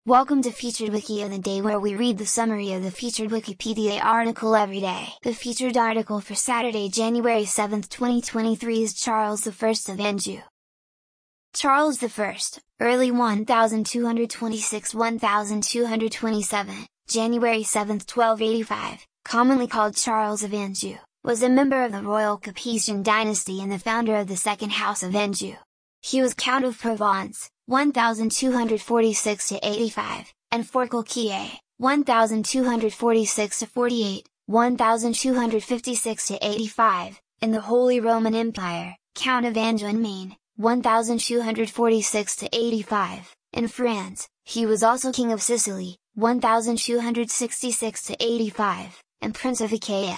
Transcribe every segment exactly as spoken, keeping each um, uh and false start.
Welcome to Featured Wiki of the Day, where we read the summary of the featured Wikipedia article every day. The featured article for Saturday, January seventh, twenty twenty-three is Charles the First of Anjou. Charles the First, early twelve twenty-six to twelve twenty-seven, January seventh, twelve eighty-five, commonly called Charles of Anjou, was a member of the royal Capetian dynasty and the founder of the second house of Anjou. He was Count of Provence, twelve forty-six to eighty-five, and Forcalquier, twelve forty-six to forty-eight, twelve fifty-six to eighty-five, in the Holy Roman Empire, Count of Anjou and Maine, twelve forty-six to eighty-five, in France, he was also King of Sicily, twelve sixty-six to eighty-five, and Prince of Achaia,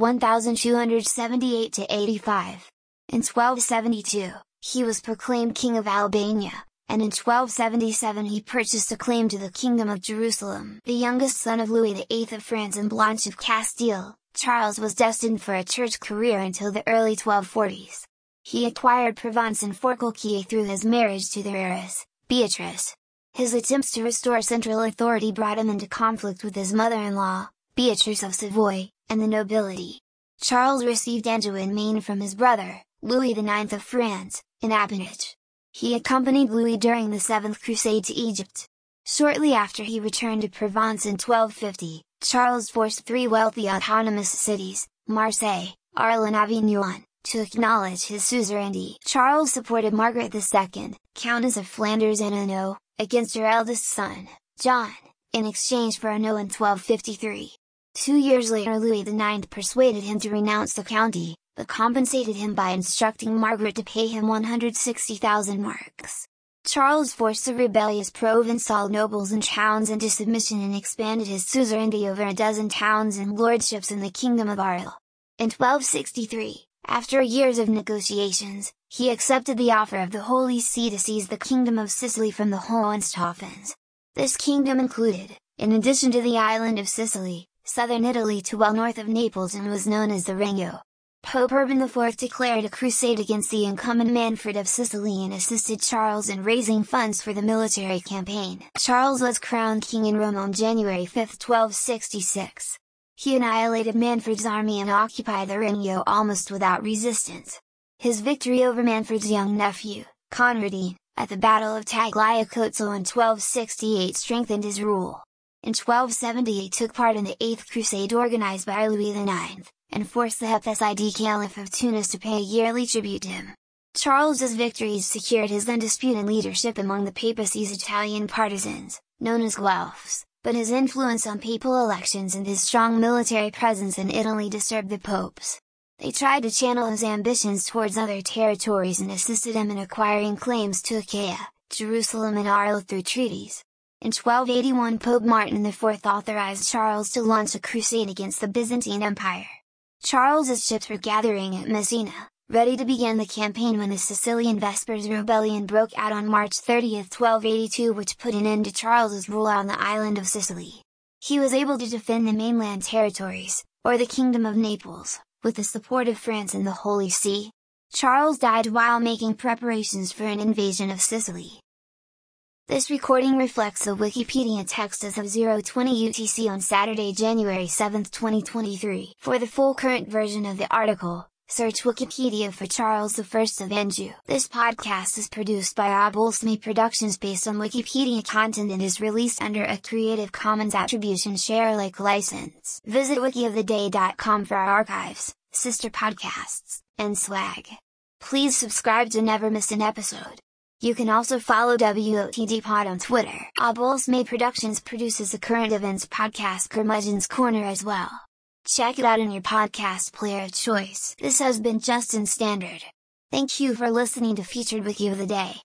twelve seventy-eight to eighty-five. In twelve seventy-two, he was proclaimed King of Albania, and in twelve seventy-seven he purchased a claim to the Kingdom of Jerusalem. The youngest son of Louis the Eighth of France and Blanche of Castile, Charles was destined for a church career until the early twelve forties. He acquired Provence and Forcalquier through his marriage to their heiress, Beatrice. His attempts to restore central authority brought him into conflict with his mother-in-law, Beatrice of Savoy, and the nobility. Charles received Anjou and Maine from his brother, Louis the Ninth of France, in appanage. He accompanied Louis during the Seventh Crusade to Egypt. Shortly after he returned to Provence in twelve fifty, Charles forced three wealthy autonomous cities, Marseille, Arles and Avignon, to acknowledge his suzerainty. Charles supported Margaret the Second, Countess of Flanders and Hainaut, against her eldest son, John, in exchange for Hainaut in twelve fifty-three. Two years later Louis the Ninth persuaded him to renounce the county, but compensated him by instructing Margaret to pay him one hundred sixty thousand marks. Charles forced the rebellious Provençal nobles and towns into submission and expanded his suzerainty over a dozen towns and lordships in the Kingdom of Arles. In twelve sixty-three, after years of negotiations, he accepted the offer of the Holy See to seize the Kingdom of Sicily from the Hohenstaufens. This kingdom included, in addition to the island of Sicily, southern Italy to well north of Naples, and was known as the Regno. Pope Urban the Fourth declared a crusade against the incumbent Manfred of Sicily and assisted Charles in raising funds for the military campaign. Charles was crowned king in Rome on January fifth, twelve sixty-six. He annihilated Manfred's army and occupied the Regno almost without resistance. His victory over Manfred's young nephew, Conradin, at the Battle of Tagliacozzo in twelve sixty-eight strengthened his rule. In twelve seventy he took part in the Eighth Crusade organized by Louis the Ninth, and forced the Hafezide Caliph of Tunis to pay a yearly tribute to him. Charles's victories secured his undisputed leadership among the papacy's Italian partisans, known as Guelphs, but his influence on papal elections and his strong military presence in Italy disturbed the popes. They tried to channel his ambitions towards other territories and assisted him in acquiring claims to Achaia, Jerusalem and Arles through treaties. In twelve eighty-one Pope Martin the Fourth authorized Charles to launch a crusade against the Byzantine Empire. Charles's ships were gathering at Messina, ready to begin the campaign when the Sicilian Vespers rebellion broke out on March thirtieth, twelve eighty-two, which put an end to Charles's rule on the island of Sicily. He was able to defend the mainland territories, or the Kingdom of Naples, with the support of France and the Holy See. Charles died while making preparations for an invasion of Sicily. This recording reflects the Wikipedia text as of zero twenty U T C on Saturday, January seventh, twenty twenty-three. For the full current version of the article, search Wikipedia for Charles the First of Anjou. This podcast is produced by Abolsme Productions based on Wikipedia content and is released under a Creative Commons Attribution Share Alike license. Visit wiki of the day dot com for our archives, sister podcasts, and swag. Please subscribe to never miss an episode. You can also follow W O T D Pod on Twitter. Abolsme Productions produces the current events podcast Curmudgeon's Corner as well. Check it out in your podcast player of choice. This has been Justin Standard. Thank you for listening to Featured Wiki of the Day.